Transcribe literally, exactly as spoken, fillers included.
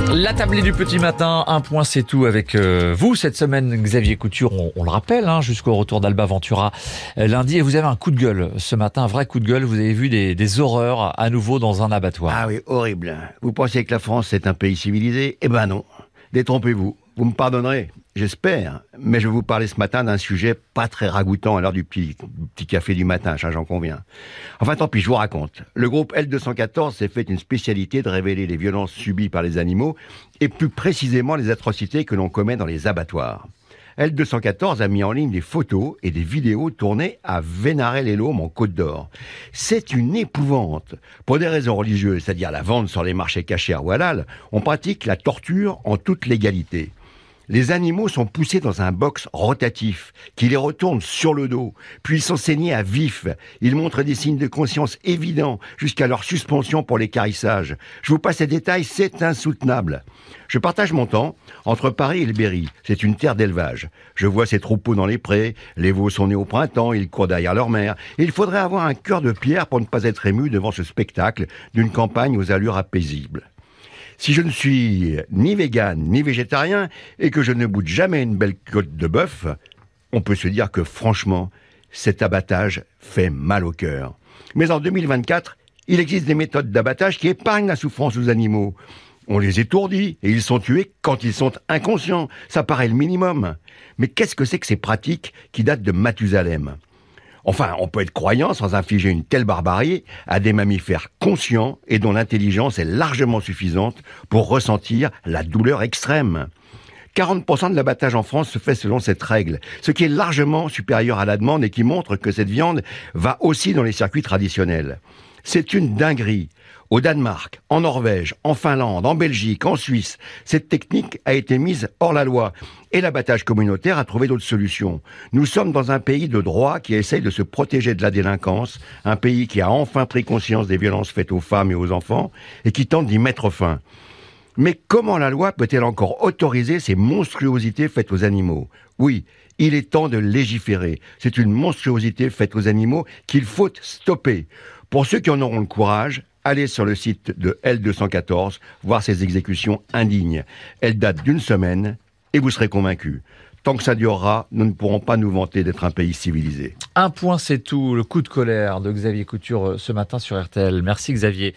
La tablée du petit matin, un point c'est tout avec euh, vous cette semaine, Xavier Couture, on, on le rappelle, hein, jusqu'au retour d'Alba Ventura euh, lundi. Et vous avez un coup de gueule ce matin, un vrai coup de gueule. Vous avez vu des, des horreurs à nouveau dans un abattoir. Ah oui, horrible. Vous pensez que la France est un pays civilisé ? Eh ben non, détrompez-vous. Vous me pardonnerez, j'espère, mais je vais vous parler ce matin d'un sujet pas très ragoûtant à l'heure du petit, du petit café du matin, j'en conviens. Enfin tant pis, je vous raconte. Le groupe L deux cent quatorze s'est fait une spécialité de révéler les violences subies par les animaux et plus précisément les atrocités que l'on commet dans les abattoirs. L deux cent quatorze a mis en ligne des photos et des vidéos tournées à Vénarel-les-Laumes en Côte d'Or. C'est une épouvante. Pour des raisons religieuses, c'est-à-dire la vente sur les marchés cachers ou halal, on pratique la torture en toute légalité. Les animaux sont poussés dans un box rotatif qui les retourne sur le dos, puis ils sont saignés à vif. Ils montrent des signes de conscience évidents jusqu'à leur suspension pour l'équarrissage. Je vous passe les détails, c'est insoutenable. Je partage mon temps entre Paris et le Berry. C'est une terre d'élevage. Je vois ces troupeaux dans les prés, les veaux sont nés au printemps, ils courent derrière leur mère. Et il faudrait avoir un cœur de pierre pour ne pas être ému devant ce spectacle d'une campagne aux allures apaisibles. Si je ne suis ni végane ni végétarien et que je ne goûte jamais une belle côte de bœuf, on peut se dire que franchement, cet abattage fait mal au cœur. Mais en deux mille vingt-quatre, il existe des méthodes d'abattage qui épargnent la souffrance aux animaux. On les étourdit et ils sont tués quand ils sont inconscients. Ça paraît le minimum. Mais qu'est-ce que c'est que ces pratiques qui datent de Mathusalem ? Enfin, on peut être croyant sans infliger une telle barbarie à des mammifères conscients et dont l'intelligence est largement suffisante pour ressentir la douleur extrême. quarante pour cent de l'abattage en France se fait selon cette règle, ce qui est largement supérieur à la demande et qui montre que cette viande va aussi dans les circuits traditionnels. C'est une dinguerie. Au Danemark, en Norvège, en Finlande, en Belgique, en Suisse, cette technique a été mise hors la loi et l'abattage communautaire a trouvé d'autres solutions. Nous sommes dans un pays de droit qui essaye de se protéger de la délinquance, un pays qui a enfin pris conscience des violences faites aux femmes et aux enfants et qui tente d'y mettre fin. Mais comment la loi peut-elle encore autoriser ces monstruosités faites aux animaux ? Oui, il est temps de légiférer. C'est une monstruosité faite aux animaux qu'il faut stopper. Pour ceux qui en auront le courage, allez sur le site de L deux cent quatorze, voir ces exécutions indignes. Elles datent d'une semaine et vous serez convaincus. Tant que ça durera, nous ne pourrons pas nous vanter d'être un pays civilisé. Un point c'est tout, le coup de colère de Xavier Couture ce matin sur R T L. Merci Xavier.